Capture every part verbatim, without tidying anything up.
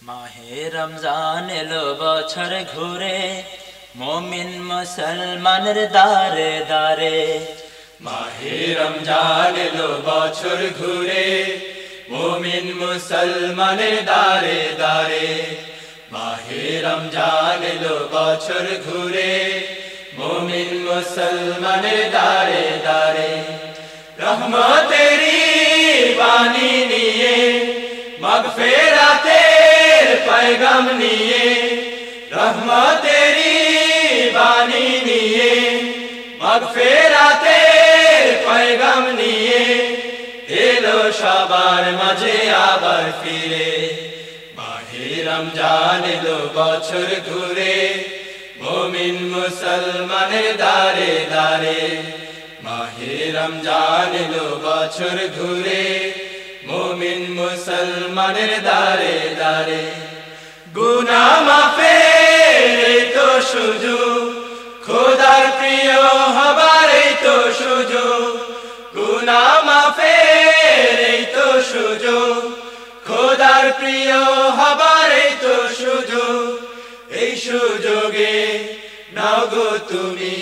মাহে রমজান এলো বছর ঘুরে, মুমিন মুসলমানের দারে দারে। মাহে রমজান এলো বছর ঘুরে, মুমিন মুসলমানের দারে দারে। মাহে রমজান এলো বছর ঘুরে, মুমিন মুসলমানের দারে দারে। রহমতেরি বাণী নিয়ে, মাগফিরাতের पैगाम নিয়ে, রহমতেরি বাণী নিয়ে, মাগফিরাতের पैगाम নিয়ে এলো সবার মাঝে আবার ফিরে। মাহে রমজান এলো বছর ঘুরে, মুমিন মুসলমানের দারে দারে। মাহে রমজান এলো বছর ঘুরে, মুমিন মুসলমানের দারে দারে। গুনাহ মাফের এই তো সুযোগ, খোদার প্রিয় হবার এই তো সুযোগ। গুনাহ মাফের এই তো সুযোগ, খোদার প্রিয় হবার এই তো সুযোগ। এই সুযোগে নাও গো তুমি,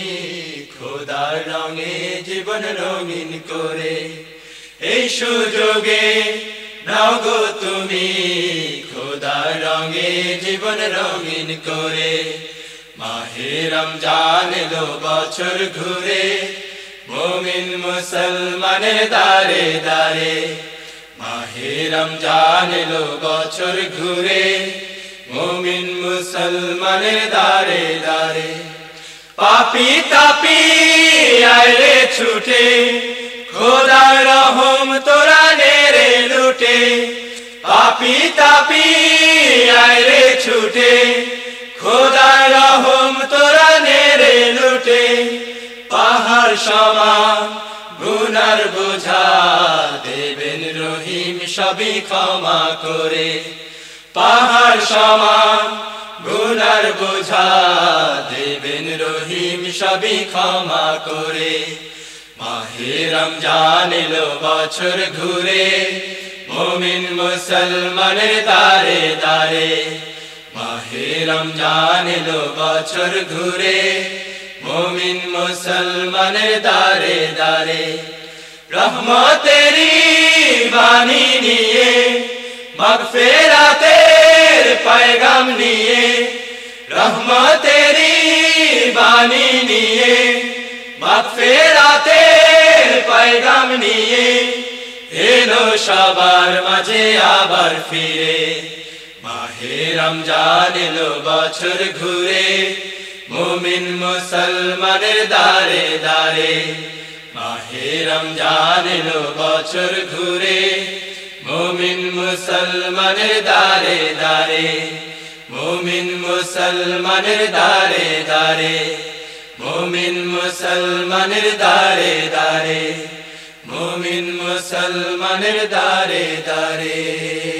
খোদার রঙে জীবন রঙিন করে। এই সুযোগে নাও গো তুমি, খোদার রঙে জীবন রঙিন করে। মাহে রমজান এলো বছর ঘুরে, মুমিন মুসলমানের দারে দারে। মাহে রমজান এলো বছর ঘুরে, মুমিন মুসলমানের দারে দারে। পাপী তাপী আইরে ছুটে, খোদার রহম তোরা নেরে লুটে। পাপী তাপী আইরে ছুটে, খোদার রহম তোরা নেরে লুটে। পাহাড় সমান গুনার বোঝা, দেবেন রহিম সবই ক্ষমা করে। পাহাড় সমান গুনার বোঝা, দেবেন রহিম সবই ক্ষমা করে। মাহে রমজান এলো বছর ঘুরে, মুমিন মুসলমানের দারে দারে। মাহে রমজান এলো বছর ঘুরে, মুমিন মুসলমানের দারে দারে। রহমতেরি বাণী নিয়ে, মাগফিরাতের पैगाम নিয়ে, রহমতেরি বাণী নিয়ে, মাগফিরাতের पैगाम নিয়ে এলো সবার মাঝে আবার ফিরে। মাহে রমজান এলো বছর ঘুরে, মুমিন মুসলমানের দারে দারে। মাহে রমজান এলো বছর ঘুরে, মুমিন মুসলমানের দারে দারে। মুমিন মুসলমানের দারে দারে। মুমিন মুসলমানের দারে দারে। মুমিন মুসলমানের দারে দারে।